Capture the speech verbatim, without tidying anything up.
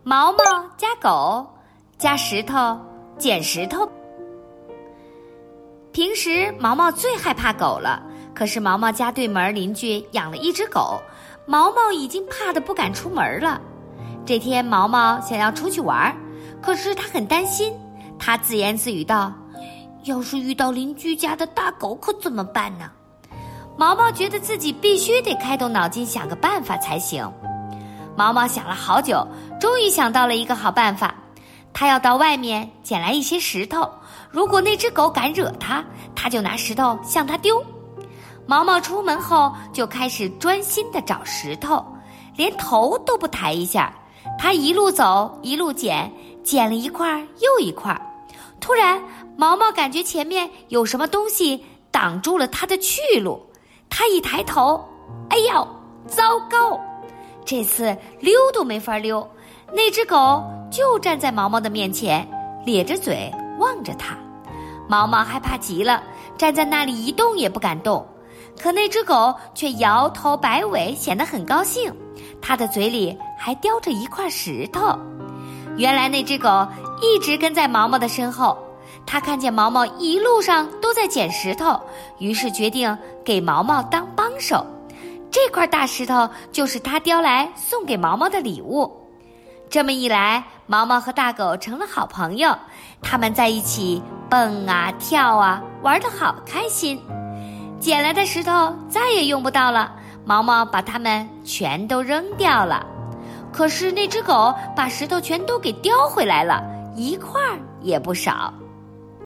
毛毛加狗加石头捡石头。平时毛毛最害怕狗了，可是毛毛家对门邻居养了一只狗，毛毛已经怕得不敢出门了。这天毛毛想要出去玩，可是他很担心，他自言自语道：要是遇到邻居家的大狗可怎么办呢？毛毛觉得自己必须得开动脑筋想个办法才行。毛毛想了好久，终于想到了一个好办法。他要到外面捡来一些石头，如果那只狗敢惹他，他就拿石头向它丢。毛毛出门后就开始专心地找石头，连头都不抬一下。他一路走一路捡，捡了一块又一块。突然毛毛感觉前面有什么东西挡住了他的去路，他一抬头，哎呦，糟糕！这次溜都没法溜，那只狗就站在毛毛的面前，咧着嘴望着他。毛毛害怕极了，站在那里一动也不敢动。可那只狗却摇头摆尾，显得很高兴，它的嘴里还叼着一块石头。原来那只狗一直跟在毛毛的身后，它看见毛毛一路上都在捡石头，于是决定给毛毛当帮手。这块大石头就是他叼来送给毛毛的礼物。这么一来，毛毛和大狗成了好朋友，他们在一起蹦啊跳啊，玩得好开心。捡来的石头再也用不到了，毛毛把它们全都扔掉了。可是那只狗把石头全都给叼回来了，一块儿也不少。